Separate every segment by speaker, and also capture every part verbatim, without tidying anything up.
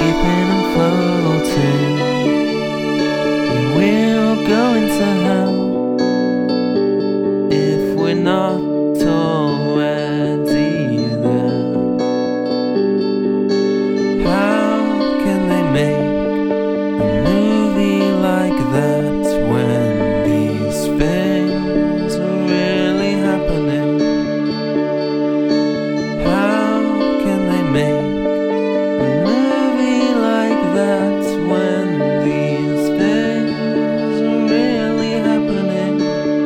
Speaker 1: skipping and floating. Yeah, we're going to hell if we're not already there. How can they make a movie like that when these things are really happening? How can they make a movie like that when these things are really happening?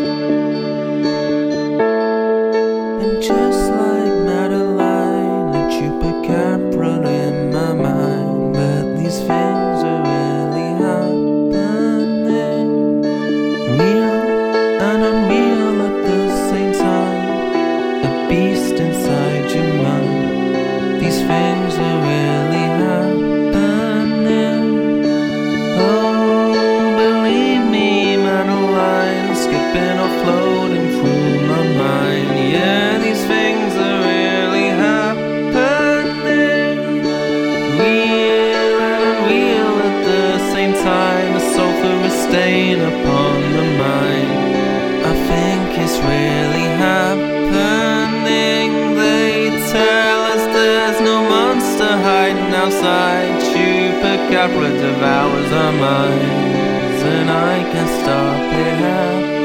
Speaker 1: And just like Madeline and Chupacabra in my mind, but these things are really happening. Real and unreal at the same time, a beast inside your mind. These things are really happening. Oh, believe me, Madeline, skipping or floating through my mind. Yeah, these things are really happening. Real and unreal at the same time, a sulphurous stain upon the mind. I think it's really happening. They tell us there's no monster hiding outside. Chupacabra devours our minds, and I can't stop it happening.